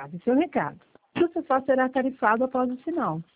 grave seu recado. Você só será tarifado após o sinal.